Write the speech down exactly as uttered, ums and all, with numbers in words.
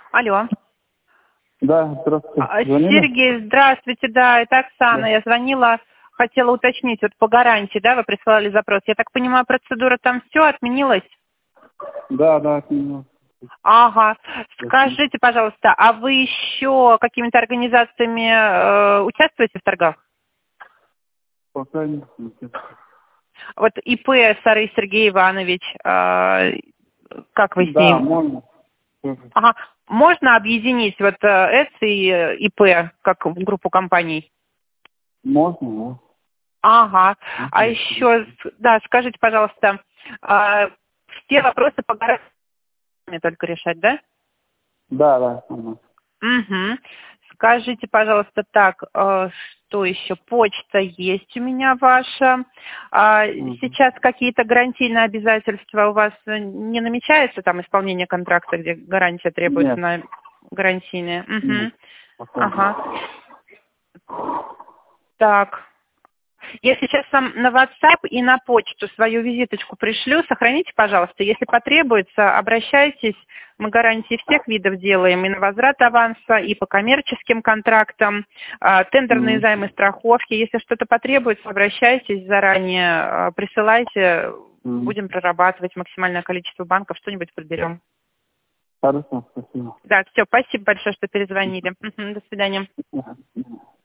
Алло. Да, здравствуйте. А, Звонили? Сергей, здравствуйте, да, это Оксана. Да. Я звонила, хотела уточнить, вот по гарантии, да, вы присылали запрос. Я так понимаю, процедура там все отменилась? Да, да, отменил. Ага. Скажите, пожалуйста, а вы еще какими-то организациями э, участвуете в торгах? Пока не нет. Вот ИП Сары Сергей Иванович, э, как вы с Да, ним? можно. Тоже. Ага. Можно объединить вот э, С и э, ИП как в группу компаний? Можно, да. Ага. А Можно. еще, да, скажите, пожалуйста, а, все вопросы по гарантии только решать, да? Да, да, можно. Угу. Скажите, пожалуйста, так, э, что еще? Почта есть у меня ваша. А, Угу. сейчас какие-то гарантийные обязательства у вас не намечается, там исполнение контракта, где гарантия требуется Нет, на гарантийные? нет. Угу. Пока нет. Ага. Так. Я сейчас вам на WhatsApp и на почту свою визиточку пришлю. Сохраните, пожалуйста. Если потребуется, обращайтесь. Мы гарантии всех видов делаем. И на возврат аванса, и по коммерческим контрактам, а, тендерные Мгм. займы, страховки. Если что-то потребуется, обращайтесь заранее, а, присылайте. Мгм. Будем прорабатывать максимальное количество банков, что-нибудь подберем. Хорошо, спасибо. Да, все, спасибо большое, что перезвонили. Мгм, до свидания. Ага.